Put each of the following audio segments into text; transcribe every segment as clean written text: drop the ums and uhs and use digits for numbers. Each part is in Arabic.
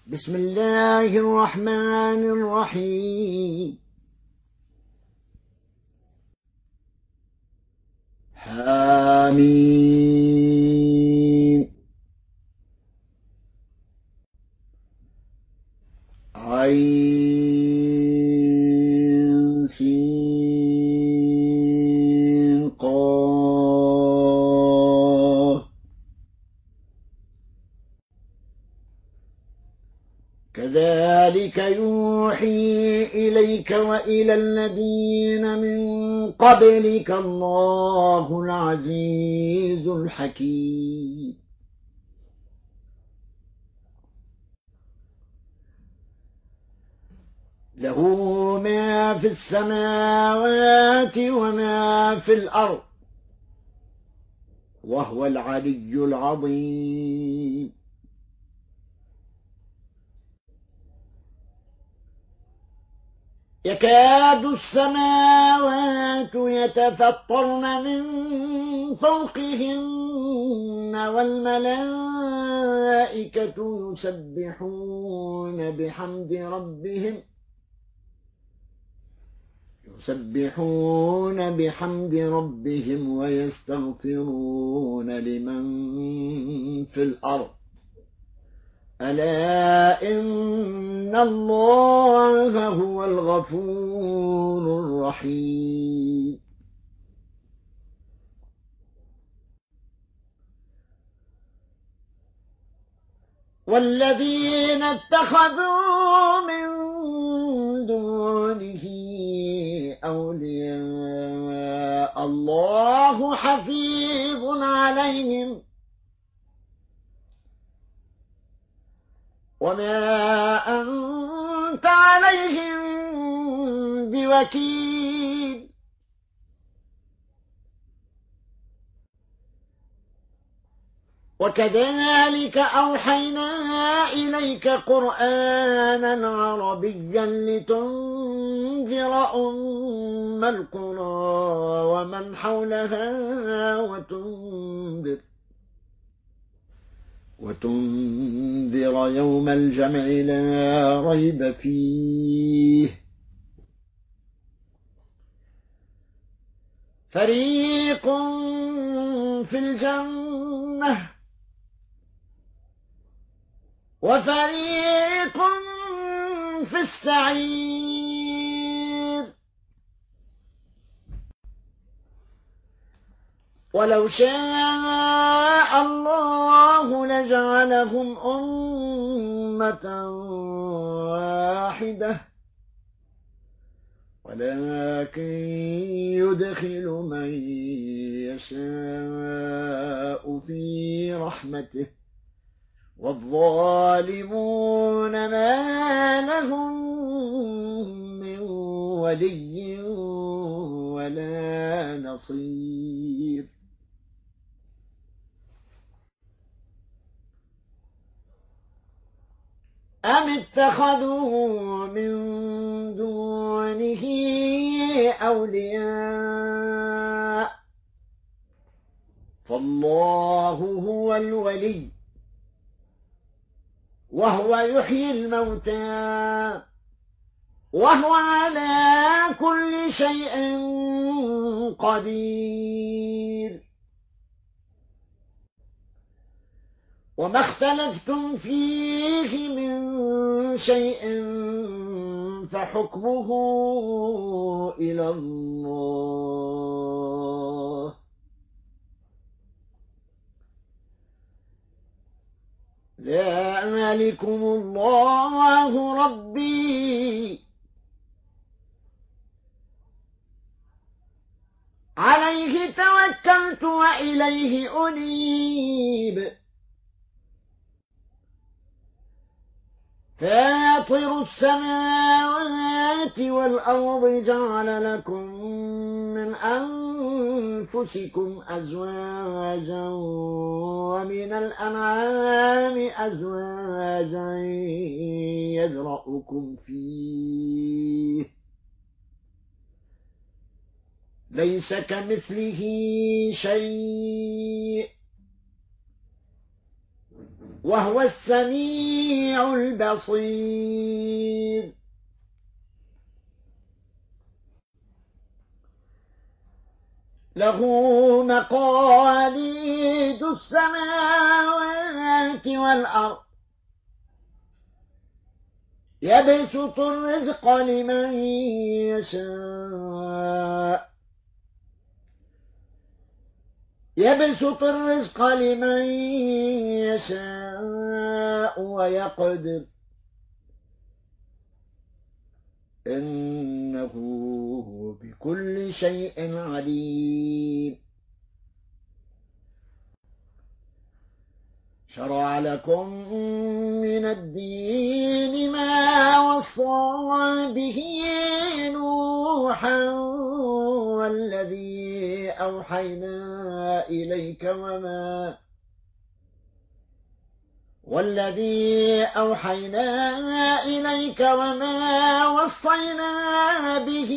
بسم الله الرحمن الرحيم. حميم عين سين قاف. كذلك يوحي إليك وإلى الذين من قبلك الله العزيز الحكيم. له ما في السماوات وما في الأرض وهو العلي العظيم. يكاد السماوات يتفطرن من فوقهن والملائكة يسبحون بحمد ربهم ويستغفرون لمن في الأرض. ألا إن الله هو الغفور الرحيم. والذين اتخذوا من دونه أولياء الله حفيظ عليهم وما أنت عليهم بوكيل. وكذلك أوحينا إليك قرآنا عربيا لتنذر أم القرى ومن حولها وتنذر يوم الجمع لا ريب فيه. فريق في الجنة وفريق في السعير. ولو شاء الله لجعلهم أمة واحدة ولكن يدخل من يشاء في رحمته والظالمون ما لهم من ولي ولا نصير. أم اتخذوا من دونه أولياء فالله هو الولي وهو يحيي الموتى وهو على كل شيء قدير. وما اختلفتم فيه من شيء فحكمه إلى الله. ذلكم الله ربي عليه توكلت وإليه أنيب. فاطر السماوات والأرض جعل لكم من أنفسكم أزواجا ومن الأنعام أزواجا يذرأكم فيه ليس كمثله شيء وهو السميع البصير. له مقاليد السماوات والأرض يبسط الرزق لمن يشاء ويقدر إنه بكل شيء عليم. شرع لكم من الدين ما وصى به نوحا والذي أوحينا إليك وما وصينا به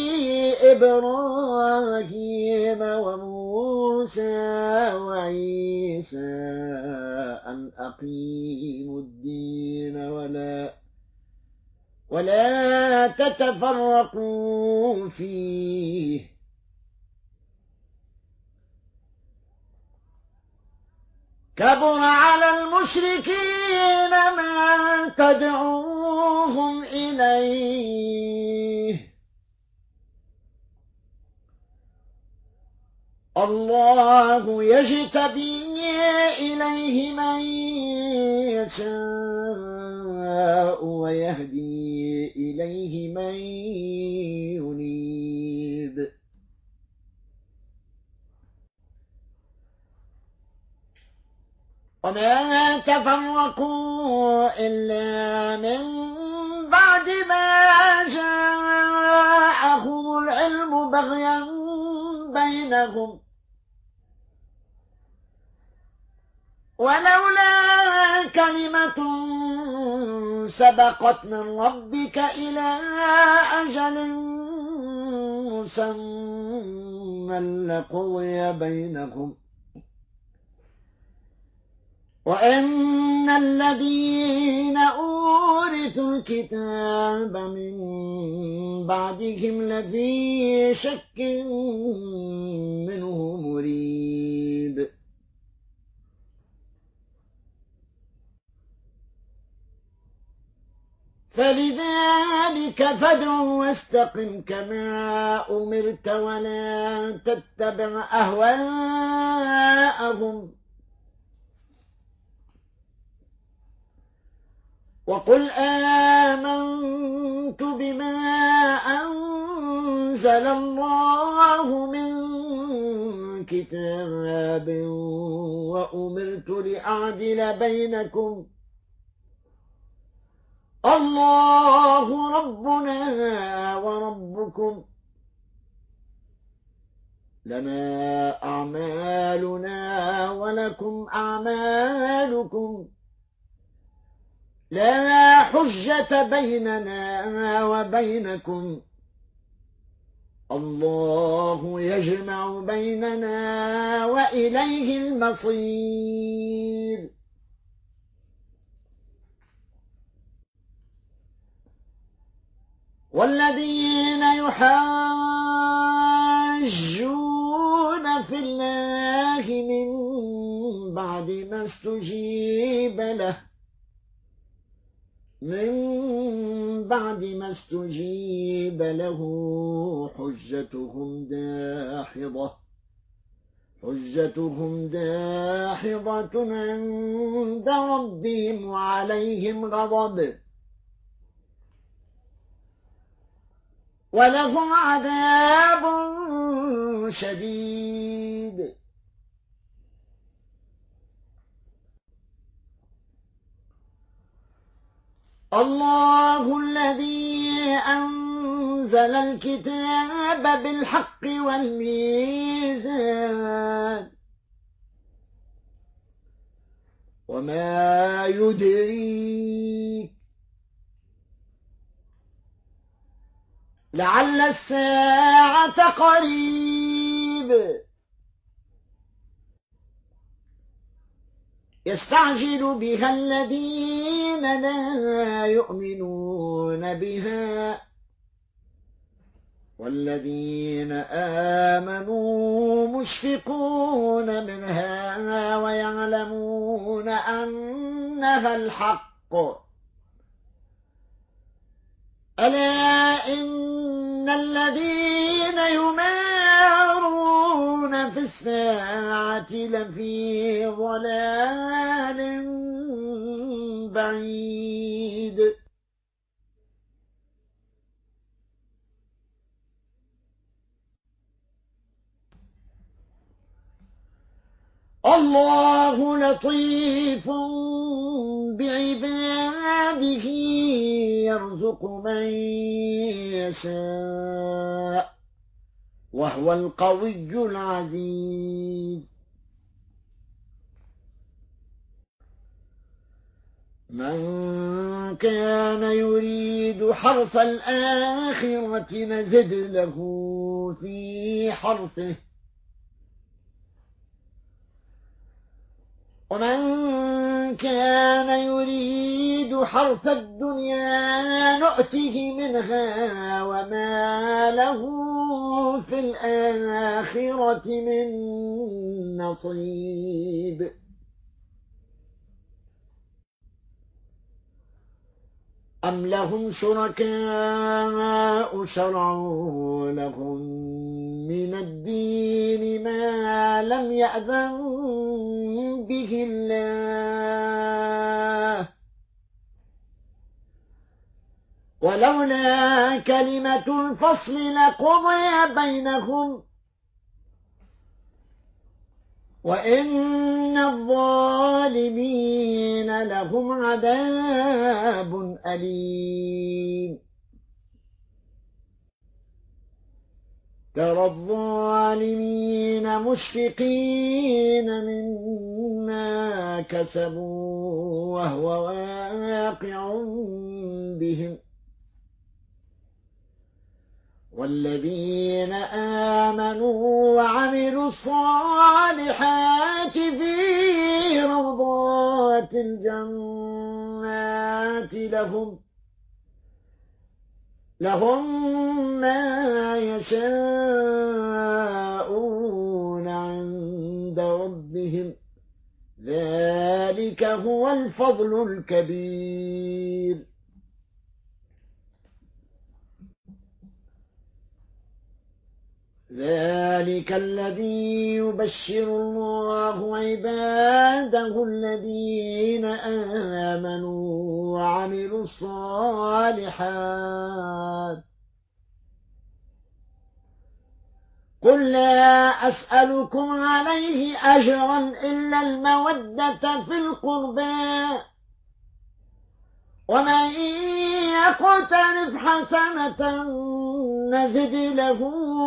إبراهيم وموسى وعيسى أن أقيموا الدين ولا تتفرقوا فيه. كبر على المشركين ما تدعوهم إليه. الله يجتبي إليه من يشاء ويهدي إليه من ينيب. وما تفرقوا إلا من بعد ما جاءهم العلم بغيا بينهم ولولا كلمة سبقت من ربك إلى أجل مسمى لقضي بينهم وإن الذين أورثوا الكتاب من بعدهم لفي شك منه مريب. فلذلك فادع واستقم كما أمرت ولا تتبع أهواءهم وقل آمنت بما أنزل الله من كتاب وأمرت لأعدل بينكم الله ربنا وربكم لنا أعمالنا ولكم أعمالكم لا حجة بيننا وبينكم الله يجمع بيننا وإليه المصير. والذين يحاجون في الله من بعد ما استجيب له حجتهم داحضة عند ربهم وعليهم غضب ولهم عذاب شديد. الله الذي أنزل الكتاب بالحق والميزان وما يدريك لعل الساعة قريب يستعجل بها الذين لا يؤمنون بها والذين آمنوا مشفقون منها ويعلمون أنها الحق. ألا إن الذين يمارون في الساعة لفي ضلال بعيد. الله لطيف بعباده يرزق من يشاء وهو القوي العزيز. من كان يريد حرث الآخرة نزد له في حرثه ومن كان يريد حرث الدنيا نؤته منها وما له في الآخرة من نصيب. أم لهم شركاء شرعوا لهم من الدين ما لم يأذن به الله ولولا كلمة الفصل لقضي بينهم وإن الظالمين لهم عذاب أليم. ترى الظالمين مشفقين مما كسبوا وهو واقع بهم والذين آمنوا وعملوا الصالحات في روضات الجنات لهم ما يشاءون عند ربهم ذلك هو الفضل الكبير. ذلك الذي يبشر الله عباده الذين آمنوا وعملوا الصالحات. قل لا أسألكم عليه أجرا إلا المودة في القربى ومن يقترف حسنة نزد له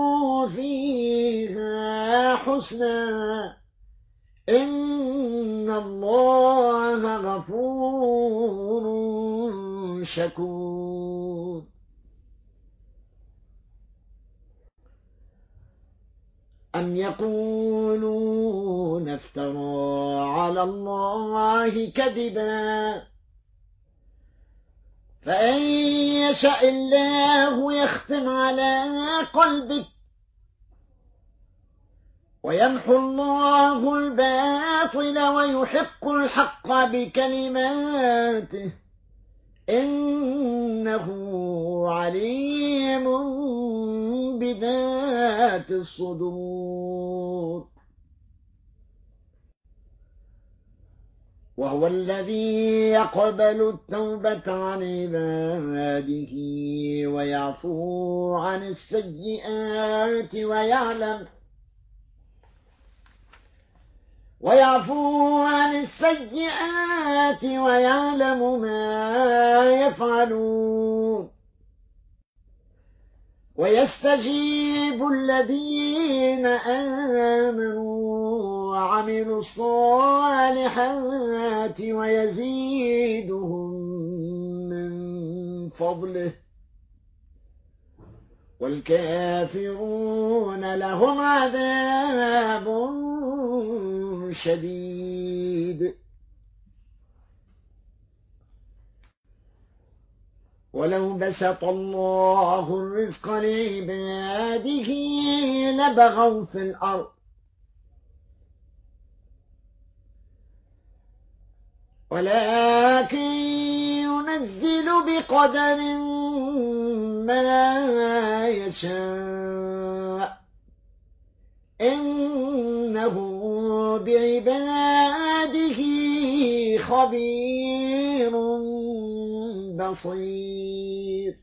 فيها حسنا إن الله غفور شكور. أم يقولون افترى على الله كذبا فإن يشاء الله يختم على قلبك ويمحو الله الباطل ويحق الحق بكلماته إنه عليم بذات الصدور. وهو الذي يقبل التوبة عن عباده ويعفو عن السيئات ويعلم ما يفعلون ويستجيب الذين آمنوا وعملوا الصالحات ويزيدهم من فضله والكافرون لهم عذاب شديد. ولو بسط الله الرزق لعباده لبغوا في الأرض ولكن ينزل بقدر ما يشاء إنه بعباده خبير بصير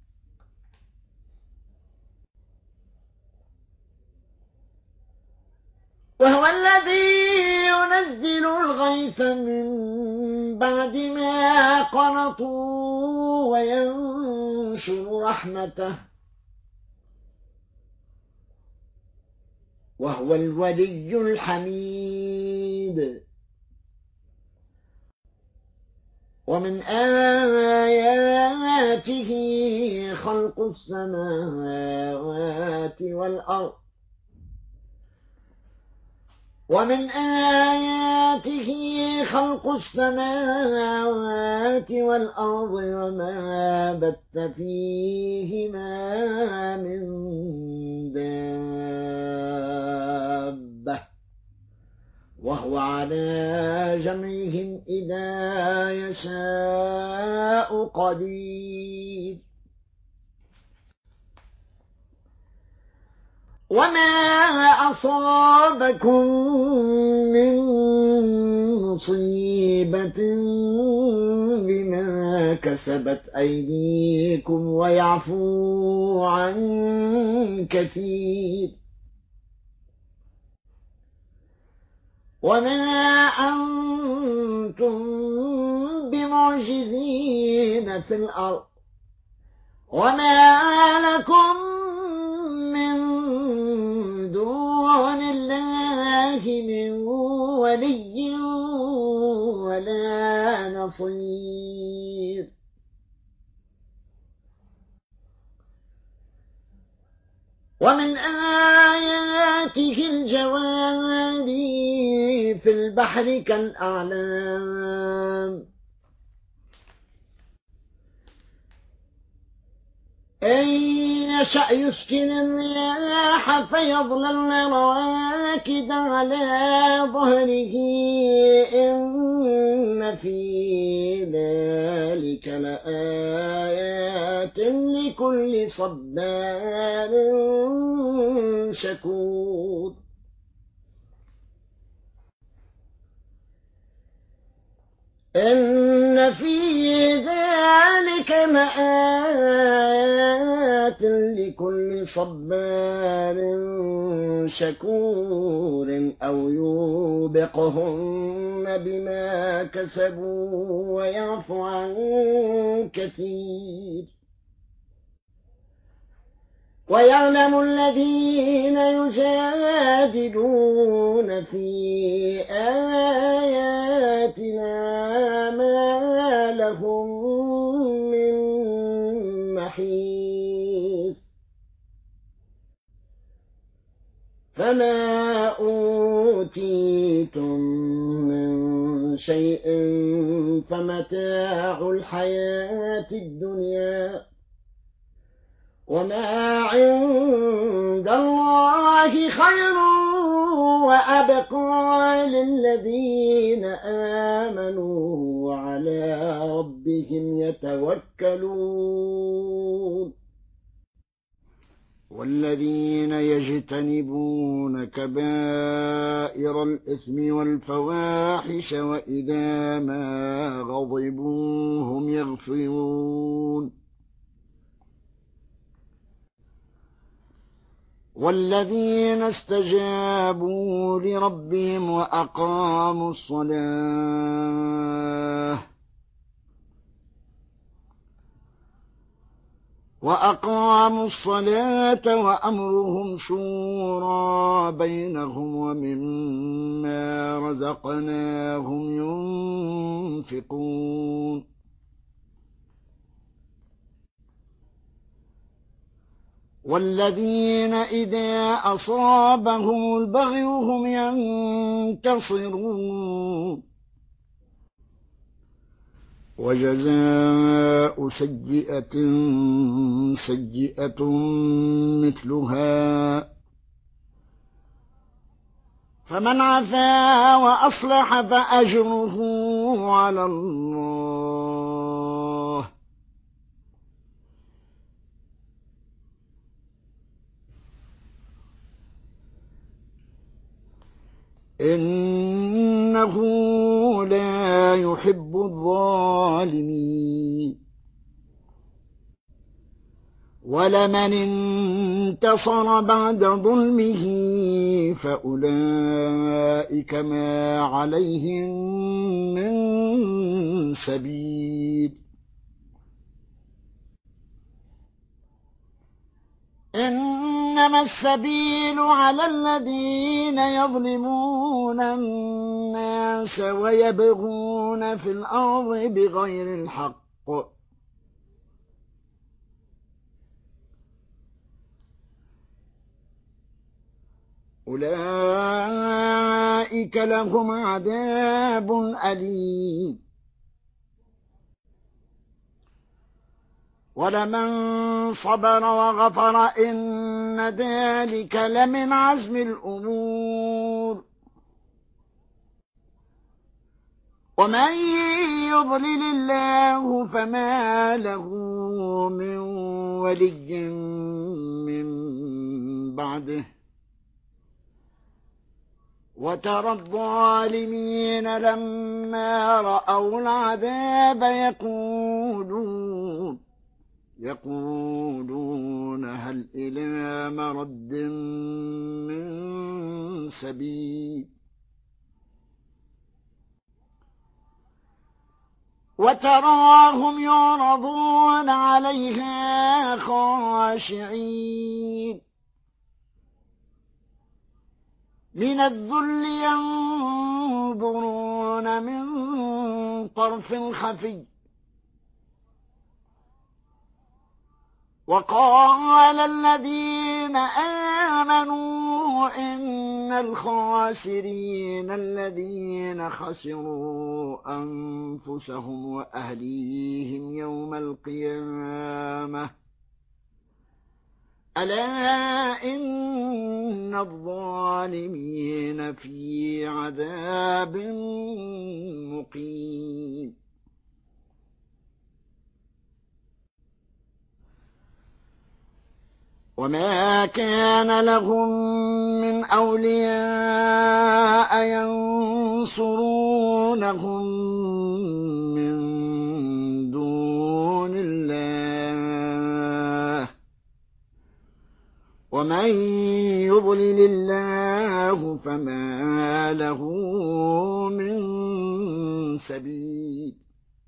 وهو الذي ينزل الغيث من بعد ما قنطوا وينشر رحمته وهو الولي الحميد ومن آياته خلق السماوات والأرض ومن آياته خلق السماوات والأرض وما بث فيهما من دابة وهو على جمعهم إذا يشاء قدير وما أصابكم من مصيبة بما كسبت أيديكم ويعفو عن كثير وما أنتم بمعجزين في الأرض وما لكم من دون الله من ولي ولا نصير ومن آياته الجواري في البحر كالأعلام إن يشأ يسكن الرياح فيظللن رواكد على ظهره إن في ذلك لآيات لكل صبار شكور إن في ذلك لآيات لكل صبار شكور أو يوبقهن بما كسبوا ويعفو عن كثير ويعلم الذين يجادلون في آياتنا ما لهم من محيص فما أوتيتم من شيء فمتاع الحياة الدنيا وما عند الله خير وأبقى للذين آمنوا وعلى ربهم يتوكلون والذين يجتنبون كبائر الإثم والفواحش وإذا ما غضبوا هم يغفرون والذين استجابوا لربهم وأقاموا الصلاة وأمرهم شورى بينهم ومما رزقناهم ينفقون والذين إذا أصابهم البغي هم ينتصرون وجزاء سيئة سيئة مثلها، فمن عفا وأصلح فأجره على الله، إنه لا يحب الظالمين. ولمن انتصر بعد ظلمه فأولئك ما عليهم من سبيل، إنما السبيل على الذين يظلمون الناس ويبغون في الأرض بغير الحق، أولئك لهم عذاب أليم. ولمن صبر وغفر إن ذلك لمن عزم الأمور. ومن يضلل الله فما له من ولي من بعده، وترى الظالمين لما رأوا العذاب يقولون هل إلى مرد من سبيل، وتراهم يعرضون عليها خاشعين من الذل ينظرون من طرف خفي. وقال الذين آمنوا إن الخاسرين الذين خسروا أنفسهم وأهليهم يوم القيامة ألا إن الظالمين في عذاب مقيم. وما كان لهم من أولياء ينصرونهم من دون الله، ومن يضلل الله فما له من سبيل.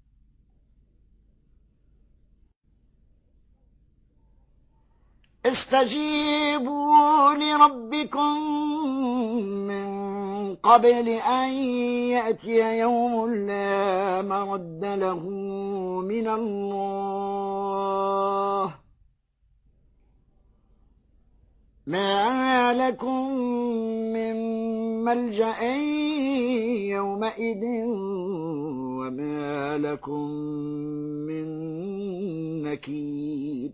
استجيبوا لربكم من قبل أن يأتي يوم لا مرد له من الله، ما لكم من ملجأ يومئذ وما لكم من نكير.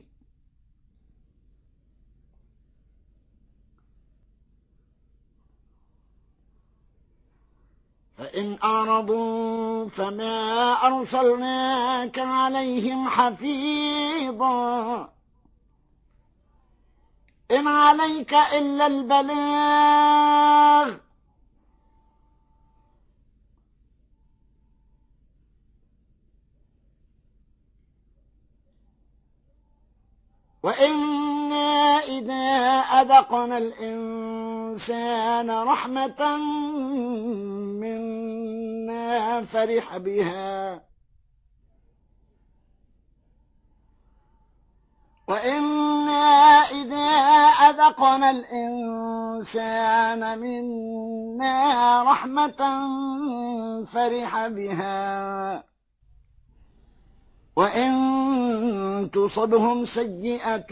فإن أعرضوا فما أرسلناك عليهم حفيظا، إن عليك إلا البلاغ، وإنا إذا أذقنا الإنسان رحمة منا فرح بها، وإنا إذا أذقنا الإنسان منا رحمة فرح بها، وإن تصبهم سيئة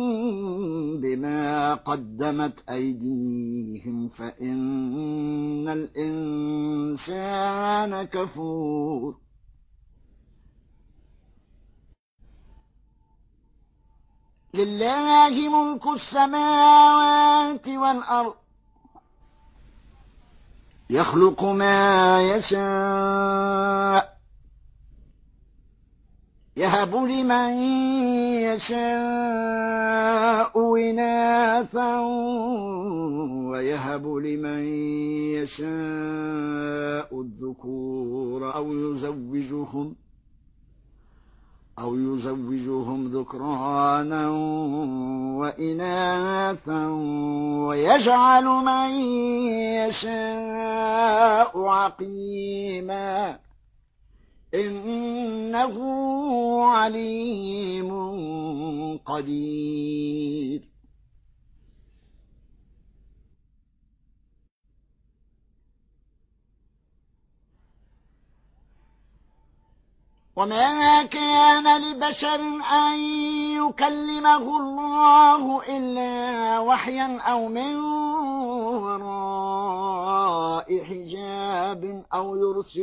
بما قدمت أيديهم فإن الإنسان كفور. لله ملك السماوات والأرض يخلق ما يشاء يهب لمن يشاء إناثا ويهب لمن يشاء الذكور أو يزوجهم ذكرانا وإناثا ويجعل من يشاء عقيما إنه عليم قدير. وما كان لبشر أن يكلمه الله إلا وحيا أو من وراء حجاب أو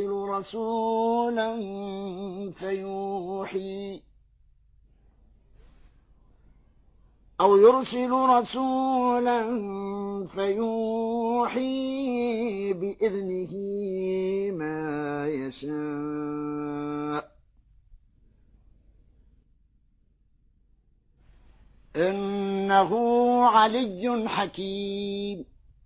يرسل رسولا فيوحي بإذنه ما يشاء إنه علي حكيم.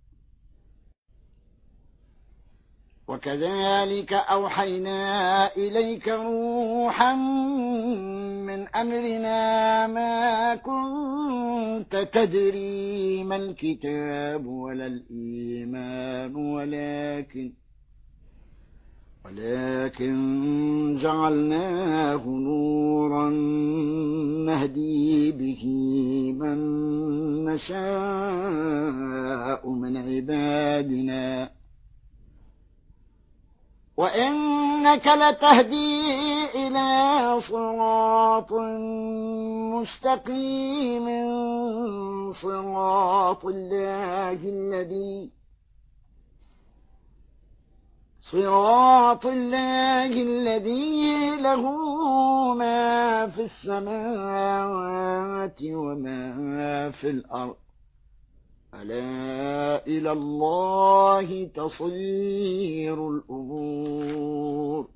وكذلك أوحينا إليك روحا من أمرنا ما كنت تدري ما الكتاب ولا الإيمان ولكن جعلناه نورا نهدي به من نشاء من عبادنا وإنك لتهدي إلى صراط مستقيم صراط الله الذي له ما في السماوات وما في الأرض ألا إلى الله تصير الأمور.